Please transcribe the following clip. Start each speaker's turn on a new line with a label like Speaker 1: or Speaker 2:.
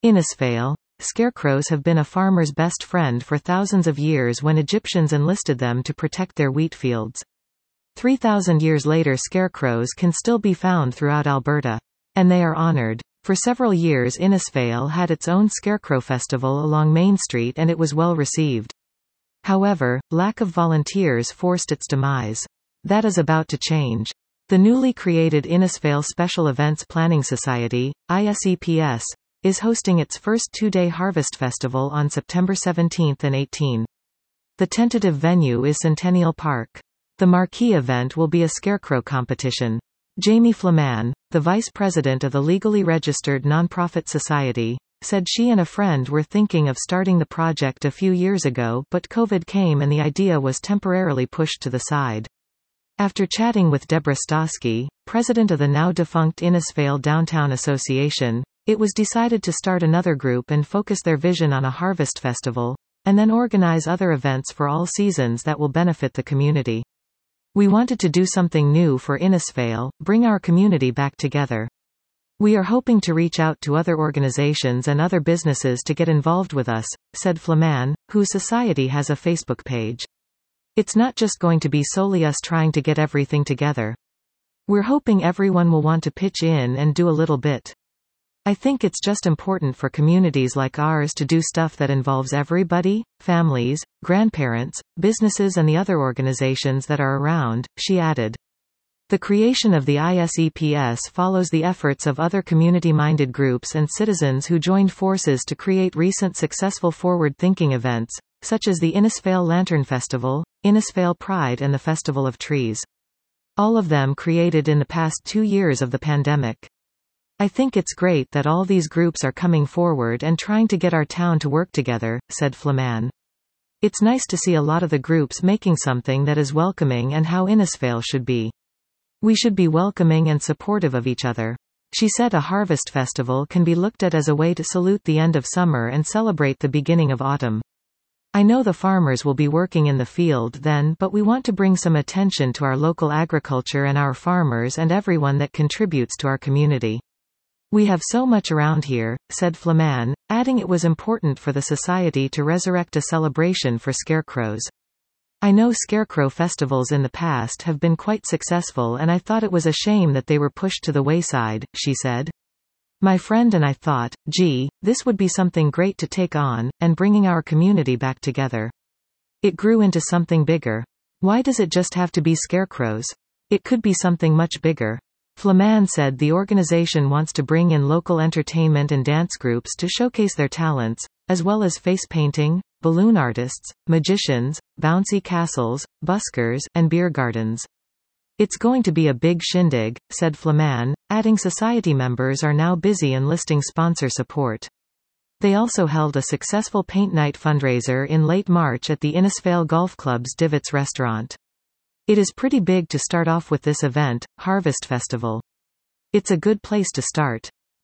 Speaker 1: Innisfail. Scarecrows have been a farmer's best friend for thousands of years when Egyptians enlisted them to protect their wheat fields. 3,000 years later, scarecrows can still be found throughout Alberta. And they are honored. For several years, Innisfail had its own Scarecrow Festival along Main Street and it was well received. However, lack of volunteers forced its demise. That is about to change. The newly created Innisfail Special Events Planning Society, ISEPS, is hosting its first two-day Harvest Festival on September 17 and 18. The tentative venue is Centennial Park. The marquee event will be a scarecrow competition. Jamie Flaman, the vice president of the legally registered nonprofit society, said she and a friend were thinking of starting the project a few years ago, but COVID came and the idea was temporarily pushed to the side. After chatting with Deborah Stosky, president of the now-defunct Innisfail Downtown Association, it was decided to start another group and focus their vision on a harvest festival, and then organize other events for all seasons that will benefit the community. We wanted to do something new for Innisfail, bring our community back together. We are hoping to reach out to other organizations and other businesses to get involved with us, said Flaman, whose society has a Facebook page. It's not just going to be solely us trying to get everything together. We're hoping everyone will want to pitch in and do a little bit. I think it's just important for communities like ours to do stuff that involves everybody, families, grandparents, businesses and the other organizations that are around, she added. The creation of the ISEPS follows the efforts of other community-minded groups and citizens who joined forces to create recent successful forward-thinking events, such as the Innisfail Lantern Festival, Innisfail Pride and the Festival of Trees. All of them created in the past 2 years of the pandemic. I think it's great that all these groups are coming forward and trying to get our town to work together, said Flaman. It's nice to see a lot of the groups making something that is welcoming and how Innisfail should be. We should be welcoming and supportive of each other. She said a harvest festival can be looked at as a way to salute the end of summer and celebrate the beginning of autumn. I know the farmers will be working in the field then, but we want to bring some attention to our local agriculture and our farmers and everyone that contributes to our community. We have so much around here, said Flaman, adding it was important for the society to resurrect a celebration for scarecrows. I know scarecrow festivals in the past have been quite successful and I thought it was a shame that they were pushed to the wayside, she said. My friend and I thought, gee, this would be something great to take on, and bringing our community back together. It grew into something bigger. Why does it just have to be scarecrows? It could be something much bigger. Flaman said the organization wants to bring in local entertainment and dance groups to showcase their talents, as well as face painting, balloon artists, magicians, bouncy castles, buskers, and beer gardens. It's going to be a big shindig, said Flaman, adding society members are now busy enlisting sponsor support. They also held a successful paint night fundraiser in late March at the Innisfail Golf Club's Divots restaurant. It is pretty big to start off with this event, Harvest Festival. It's a good place to start.